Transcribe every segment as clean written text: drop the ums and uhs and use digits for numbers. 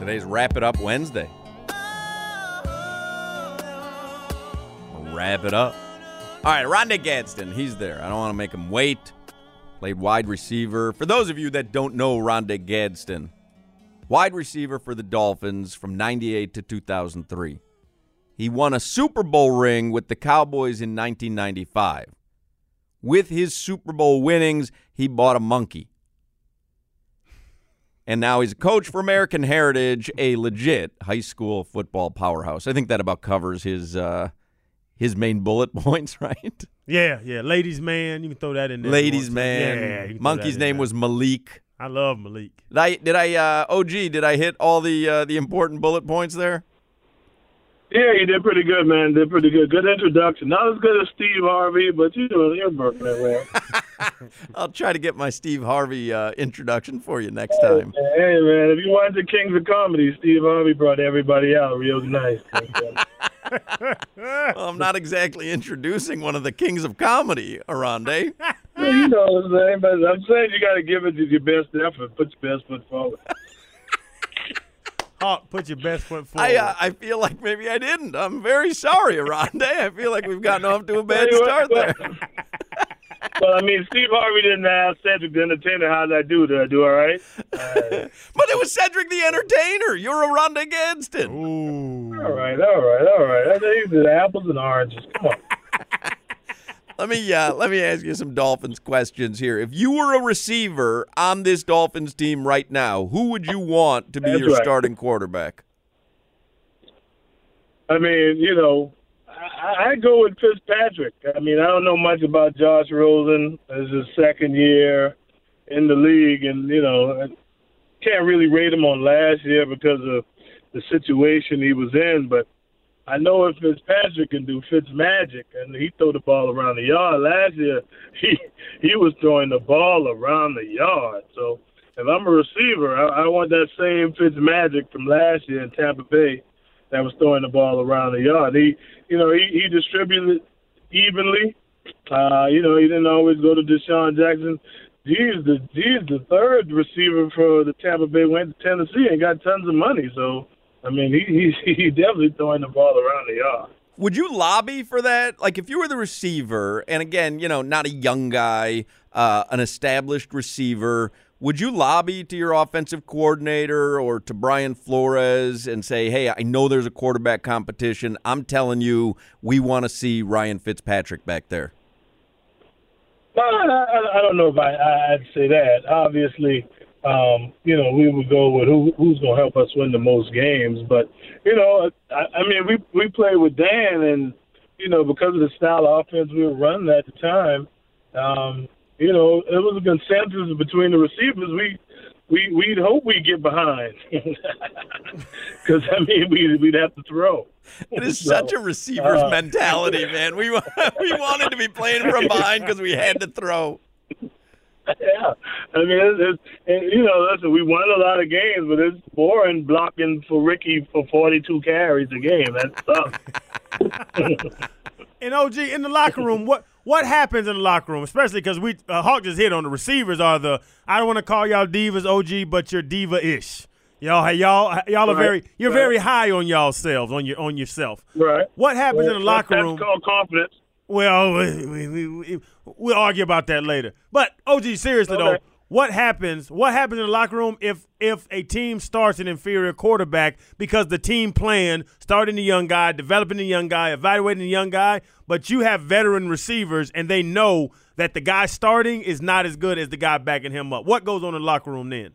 Today's Wrap It Up Wednesday. Wrap it up. All right, Rondé Gadsden, he's there. I don't want to make him wait. Played wide receiver. For those of you that don't know Rondé Gadsden, wide receiver for the Dolphins from 98 to 2003. He won a Super Bowl ring with the Cowboys in 1995. With his Super Bowl winnings, he bought a monkey. And now he's a coach for American Heritage, a legit high school football powerhouse. I think that about covers his main bullet points, right? Yeah. Ladies' man. You can throw that in there. Ladies' man. Yeah. Monkey's name was Malik. I love Malik. Did I hit all the important bullet points there? Yeah, you did pretty good, man. Did pretty good. Good introduction. Not as good as Steve Harvey, but you're working that way. I'll try to get my Steve Harvey introduction for you next time. Hey, man, if you wanted the Kings of Comedy, Steve Harvey brought everybody out real nice. Well, I'm not exactly introducing one of the Kings of Comedy, Rondé. Well, you know what I'm saying, but I'm saying you got to give it your best effort. Put your best foot forward. Hawk, put your best foot forward. I feel like maybe I didn't. I'm very sorry, Rondé. I feel like we've gotten off to a bad start there. Well, I mean, Steve Harvey didn't ask Cedric the Entertainer, how did I do? Did I do all right? But it was Cedric the Entertainer. You're a Rondé Gadsden. Ooh. All right. I think it's apples and oranges. Come on. Let me ask you some Dolphins questions here. If you were a receiver on this Dolphins team right now, who would you want to be your starting quarterback? I mean, I go with Fitzpatrick. I mean, I don't know much about Josh Rosen. It's his second year in the league, and, I can't really rate him on last year because of the situation he was in, but I know if Fitzpatrick can do Fitzmagic, and he throw the ball around the yard. Last year, he was throwing the ball around the yard. So if I'm a receiver, I want that same Fitzmagic from last year in Tampa Bay that was throwing the ball around the yard. He distributed evenly. He didn't always go to Deshaun Jackson. He's the third receiver for the Tampa Bay, went to Tennessee and got tons of money. So, I mean, he's definitely throwing the ball around the yard. Would you lobby for that? Like, if you were the receiver, and again, not a young guy, an established receiver, would you lobby to your offensive coordinator or to Brian Flores and say, hey, I know there's a quarterback competition. I'm telling you, we want to see Ryan Fitzpatrick back there? No, I don't know if I'd say that. Obviously, we would go with who's going to help us win the most games. But, we played with Dan, and, because of the style of offense we were running at the time, it was a consensus between the receivers. We'd hope we get behind because, we'd have to throw. It is such a receiver's mentality, man. We wanted to be playing from behind because we had to throw. Yeah, I mean, listen, we won a lot of games, but it's boring blocking for Ricky for 42 carries a game. That's tough. And OG, in the locker room, what happens in the locker room, especially because Hawk just hit on the receivers are I don't want to call y'all divas, OG, but you're diva-ish. Y'all are very high on yourself. Right. What happens in the locker room? That's called confidence. Well, we'll argue about that later. But OG, seriously though, what happens in the locker room if a team starts an inferior quarterback because the team plan, starting the young guy, developing the young guy, evaluating the young guy, but you have veteran receivers and they know that the guy starting is not as good as the guy backing him up? What goes on in the locker room then?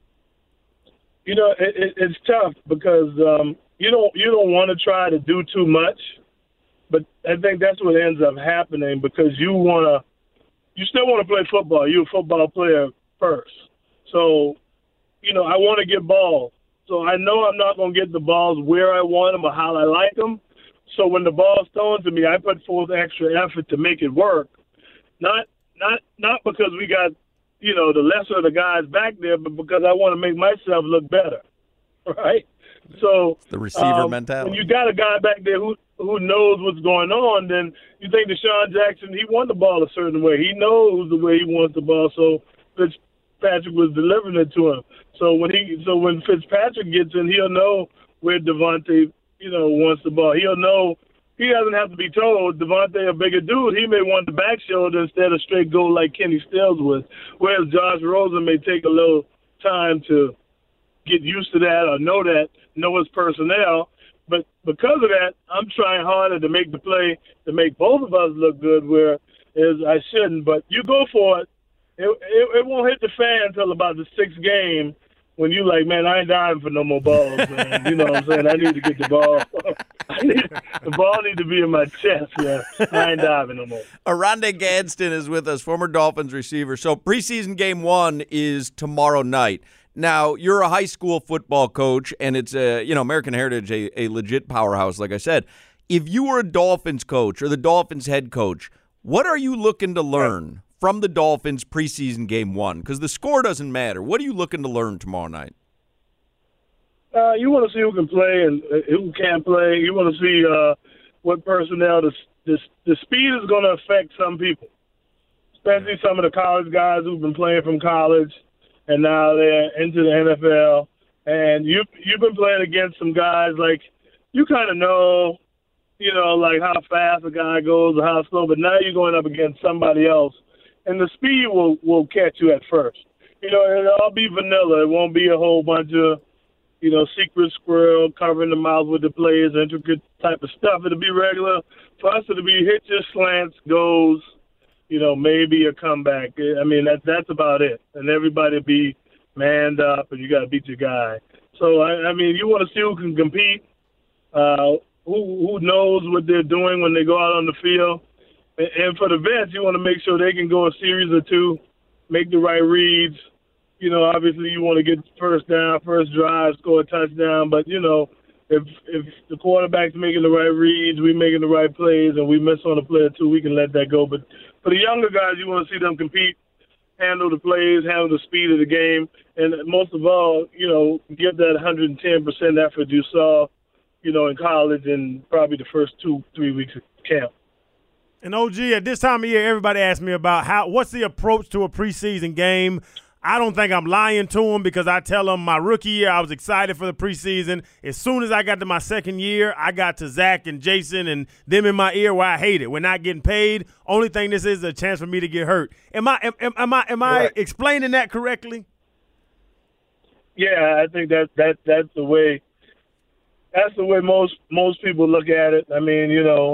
It's tough because you don't want to try to do too much. But I think that's what ends up happening because you still want to play football. You're a football player first. So, I want to get balls. So I know I'm not going to get the balls where I want them or how I like them. So when the ball's thrown to me, I put forth extra effort to make it work. Not because we got, the lesser of the guys back there, but because I want to make myself look better. Right? So it's the receiver mentality. When you got a guy back there who knows what's going on, then you think Deshaun Jackson, he wants the ball a certain way. He knows the way he wants the ball. So Fitzpatrick was delivering it to him. So when Fitzpatrick gets in, he'll know where Devontae, wants the ball. He'll know he doesn't have to be told. Devontae, a bigger dude, he may want the back shoulder instead of straight goal like Kenny Stills was. Whereas Josh Rosen may take a little time to get used to that or know his personnel. But because of that, I'm trying harder to make the play to make both of us look good, whereas I shouldn't. But you go for it. It won't hit the fan until about the sixth game when you like, man, I ain't dying for no more balls, man. You know what I'm saying? I need to get the ball. The ball need to be in my chest, man. I ain't diving no more. Oronde Gadsden is with us, former Dolphins receiver. So preseason game 1 is tomorrow night. Now, you're a high school football coach, and it's, American Heritage, a legit powerhouse, like I said. If you were a Dolphins coach or the Dolphins head coach, what are you looking to learn from the Dolphins preseason game 1? Because the score doesn't matter. What are you looking to learn tomorrow night? You want to see who can play and who can't play. You want to see what personnel. The speed is going to affect some people, especially some of the college guys who've been playing from college. And now they're into the NFL. And you've been playing against some guys like you kind of know, like how fast a guy goes or how slow. But now you're going up against somebody else, and the speed will catch you at first. It'll all be vanilla. It won't be a whole bunch of secret squirrel covering the mouth with the players, intricate type of stuff. It'll be regular. For us, it'll be hit your slants, goes. Maybe a comeback. I mean, that's about it. And everybody be manned up, and you got to beat your guy. So, I mean, you want to see who can compete, who knows what they're doing when they go out on the field. And for the vets, you want to make sure they can go a series or two, make the right reads. Obviously you want to get first down, first drive, score a touchdown. But, if the quarterback's making the right reads, we making the right plays, and we miss on a play or two, we can let that go. But for the younger guys, you want to see them compete, handle the plays, handle the speed of the game, and most of all, give that 110% effort you saw, in college and probably the first 2-3 weeks of camp. And OG, at this time of year, everybody asks me about what's the approach to a preseason game. I don't think I'm lying to them because I tell them my rookie year I was excited for the preseason. As soon as I got to my second year, I got to Zach and Jason and them in my ear where I hate it. We're not getting paid. Only thing this is a chance for me to get hurt. Am I right. explaining that correctly? Yeah, I think that's the way. That's the way most people look at it. I mean,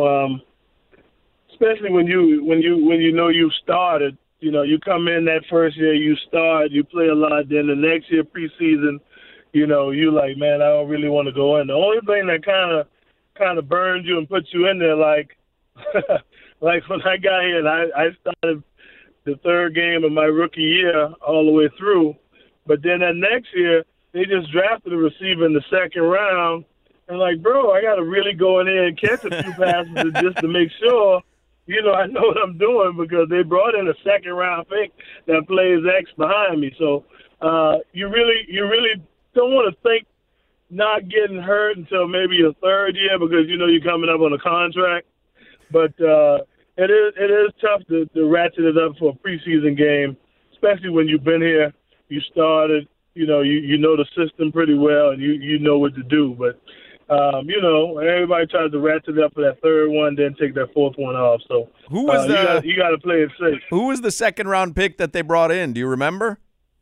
especially when you've started. You come in that first year, you start, you play a lot. Then the next year, preseason, you like, man, I don't really want to go in. The only thing that kind of burns you and puts you in there, like, like when I got here and I started the third game of my rookie year all the way through. But then that next year, they just drafted a receiver in the second round. And like, bro, I got to really go in there and catch a few passes just to make sure. I know what I'm doing because they brought in a second-round pick that plays X behind me. So you really don't want to think not getting hurt until maybe your third year because you're coming up on a contract. But it is tough to ratchet it up for a preseason game, especially when you've been here, you started, you know the system pretty well, and you know what to do. But everybody tries to ratchet it up for that third one, then take that fourth one off. So who was you got to play it safe. Who was the second round pick that they brought in? Do you remember?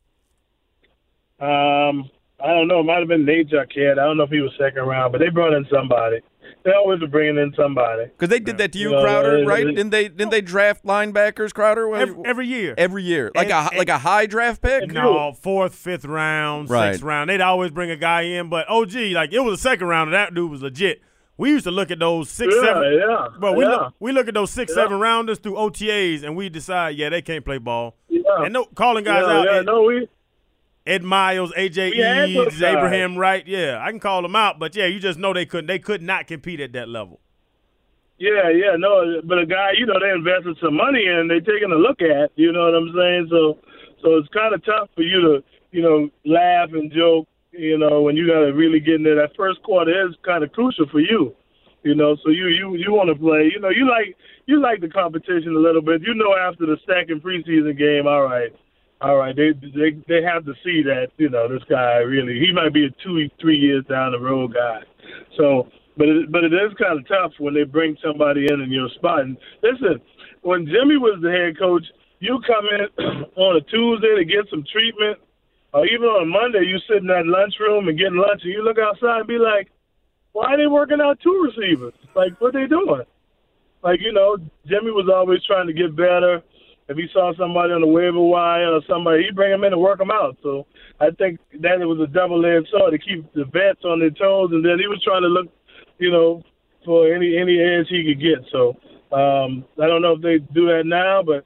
I don't know. It might have been Nate Jacquet. I don't know if he was second round, but they brought in somebody. They always are bringing in somebody. Because they did that to you, Crowder, right? Didn't they draft linebackers, Crowder? Every year. Every year. Like a high draft pick? No, 4th, 5th round, 6th round. They'd always bring a guy in. But, OG, it was a second round, and that dude was legit. We used to look at those 6, 7. Yeah. But we look at those 6, 7 rounders through OTAs, and we decide, they can't play ball. Yeah. And calling guys out. Ed Miles, AJ Eads, Eads, Abraham Wright. Yeah, I can call them out, but you just know they could not compete at that level. Yeah, no, but a guy, they invested some money in, they taking a look at, you know what I'm saying? So it's kind of tough for you to, laugh and joke, when you got to really get in there. That first quarter is kind of crucial for you, so you want to play. You like the competition a little bit. After the second preseason game, all right, all right, they have to see that, this guy really, he might be a 2-3 years down the road guy. So, but it is kind of tough when they bring somebody in your spot. And listen, when Jimmy was the head coach, you come in on a Tuesday to get some treatment, or even on a Monday, you sit in that lunchroom and get lunch, and you look outside and be like, why are they working out 2 receivers? Like, what they doing? Like, Jimmy was always trying to get better. If he saw somebody on the waiver wire or somebody, he'd bring them in and work them out. So I think that it was a double-edged sword to keep the vets on their toes, and then he was trying to look, for any edge he could get. So I don't know if they do that now, but,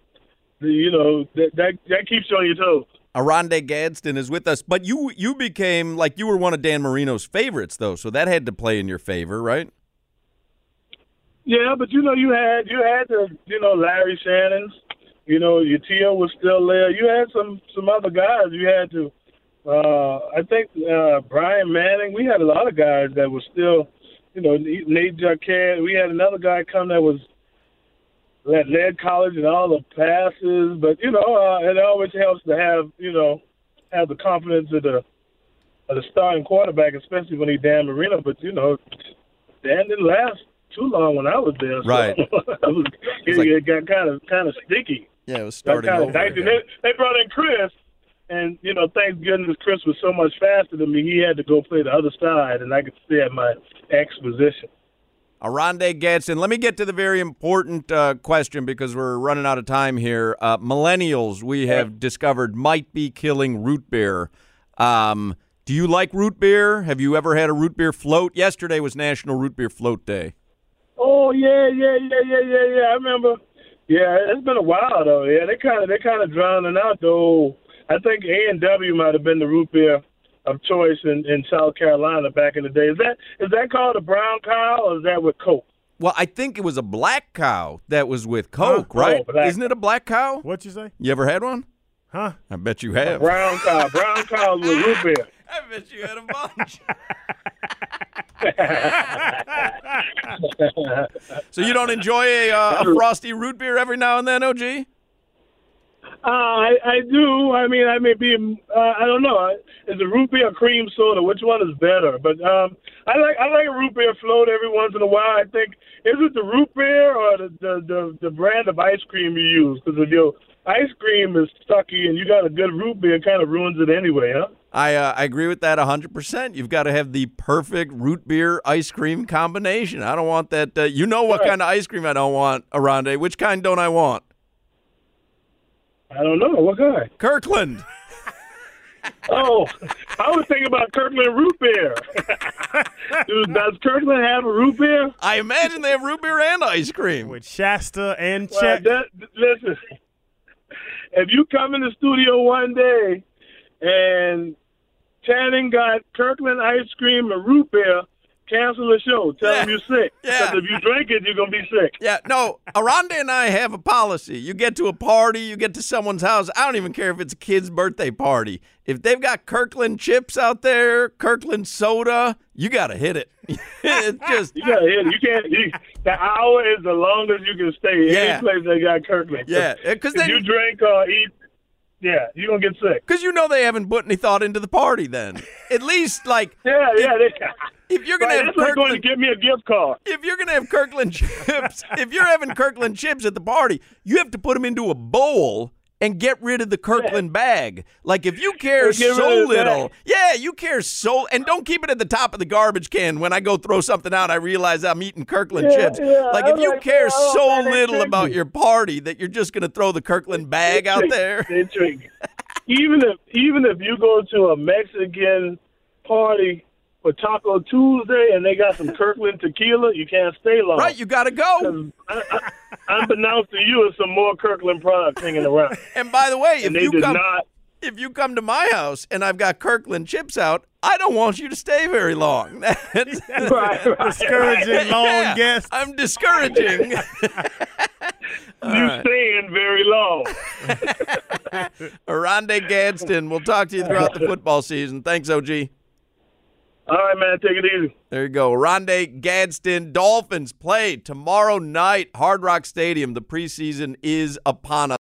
that keeps you on your toes. Oronde Gadsden is with us, but you became, like, you were one of Dan Marino's favorites, though, so that had to play in your favor, right? Yeah, but, you had the, Larry Shannons. Your Tio was still there. You had some other guys. You had to, I think, Brian Manning. We had a lot of guys that were still, Nate Jacquet. We had another guy come that led college and all the passes. But, it always helps to have the confidence of the starting quarterback, especially when he's Dan Marino. But, Dan didn't last too long when I was there. So right. it got kind of sticky. Yeah, it was starting over. They brought in Chris, and, thank goodness Chris was so much faster than me. He had to go play the other side, and I could stay at my ex-position. Oronde Gadsden. Let me get to the very important question because we're running out of time here. Millennials, we have discovered, might be killing root beer. Do you like root beer? Have you ever had a root beer float? Yesterday was National Root Beer Float Day. Oh, yeah. I remember. Yeah, it's been a while though. Yeah, they kind of drowning out though. I think A&W might have been the root beer of choice in South Carolina back in the day. Is that called a brown cow, or is that with Coke? Well, I think it was a black cow that was with Coke, right? Isn't it a black cow? What'd you say? You ever had one? Huh? I bet you have. A brown cows with root beer. I bet you had a bunch. So you don't enjoy a frosty root beer every now and then, OG? I do. I mean, I may be. I don't know. Is a root beer or cream soda? Which one is better? But I like a root beer float every once in a while. I think, is it the root beer or the brand of ice cream you use? Because if your ice cream is sucky and you got a good root beer, it kind of ruins it anyway, huh? I agree with that 100%. You've got to have the perfect root beer ice cream combination. I don't want that. You know what kind of ice cream I don't want, Oronde. Which kind don't I want? I don't know. What kind? Kirkland. Oh, I was thinking about Kirkland root beer. Does Kirkland have a root beer? I imagine they have root beer and ice cream. With Shasta and Chet. Listen, if you come in the studio one day and Channing got Kirkland ice cream and root beer, cancel the show. Tell them you're sick. Because if you drink it, you're going to be sick. Yeah, no, Oronde and I have a policy. You get to a party, you get to someone's house. I don't even care if it's a kid's birthday party. If they've got Kirkland chips out there, Kirkland soda, you got to hit it. It's just you got to hit it. You can't. The hour is the longest you can stay. Any place they got Kirkland. Yeah, because if you drink or eat, yeah, you're going to get sick. Because they haven't put any thought into the party then. At least, like... If you're going to have Kirkland... going to give me a gift card. If you're going to have Kirkland chips, if you're having Kirkland chips at the party, you have to put them into a bowl and get rid of the Kirkland bag. Like, if you care so little... Yeah, you care so... And don't keep it at the top of the garbage can. When I go throw something out, I realize I'm eating Kirkland chips. Yeah, like, if you care so little about your party that you're just going to throw the Kirkland bag out there... Even if you go to a Mexican party for Taco Tuesday and they got some Kirkland tequila, you can't stay long. Right, you got to go. Unbeknownst to you, there's some more Kirkland products hanging around. And by the way, if you come to my house and I've got Kirkland chips out, I don't want you to stay very long. Discouraging long guests. I'm discouraging. Staying very long. Oronde Gadsden, we'll talk to you throughout the football season. Thanks, OG. All right, man. Take it easy. There you go. Oronde Gadsden. Dolphins play tomorrow night, Hard Rock Stadium. The preseason is upon us.